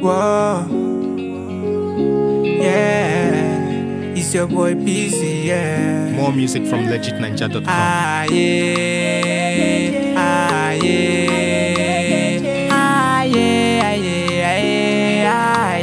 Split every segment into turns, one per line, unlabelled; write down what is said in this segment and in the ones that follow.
Whoa, yeah, it's your boy BC, yeah.
More music from legitninja.com.
Ah yeah, ah yeah, ah yeah, ah yeah, ah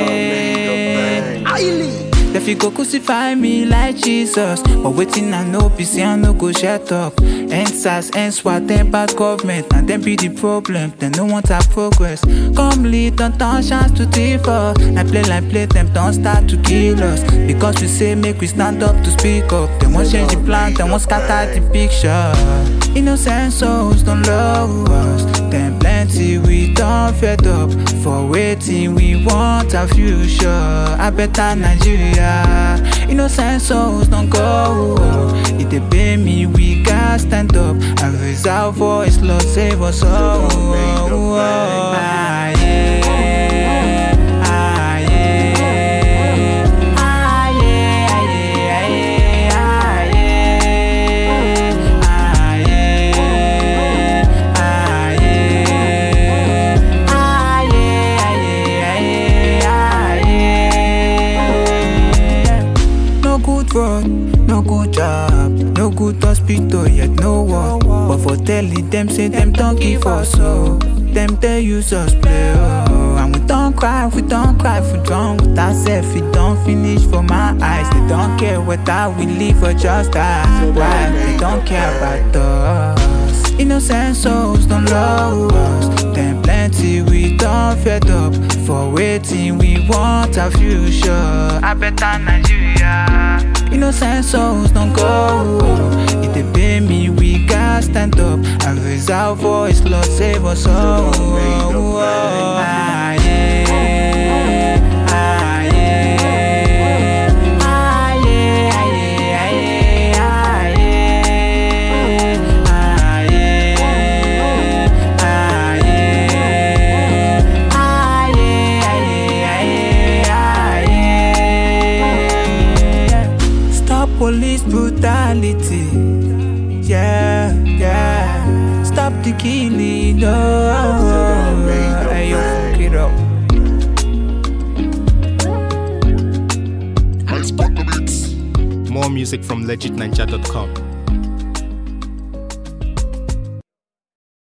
yeah. They fit go crucify me like Jesus, but waiting I know be say I no go shut up. NSAS, NSWAT, them bad government, and them be the problem. They no want our progress. Come lead, don't turn chance to differ. I play like play, them don't start to kill us. Because we say make we stand up to speak up. They won't change the plan, they won't scatter the picture. Innocent souls don't love us. Them plenty we don't fed up. For waiting we want our future. I better Nigeria. Innocent souls don't go. If they pay me we got stand up. I raise our voice, Lord save us all. Ah, yeah. Ah, yeah. Ah, yeah, ah, yeah, ah, yeah. Ah, yeah. Ah, yeah. Ah, yeah, ah, yeah. No good road, no good job, no good hospital, yet no work. But for telling them, say them don't give us so. Them they use us play, oh. And we don't cry for drunk with ourselves. We don't finish for my eyes. They don't care whether we live or just die. Why? They don't care about us. Innocent souls don't love us. Them plenty we don't fed up. For waiting we want our future. I better Nigeria. Innocent souls don't go. If they pay me we got stand up. I raise our voice, Lord save us all. Ah, yeah. Ah, yeah. Ah, yeah, ah, yeah, ah, yeah. Ah, yeah. Ah, yeah. Ah, yeah, ah, yeah. Stop police brutality. Yeah, yeah. Stop the killing, no. Hey, yo, fuck it up.
More music from legitninja.com.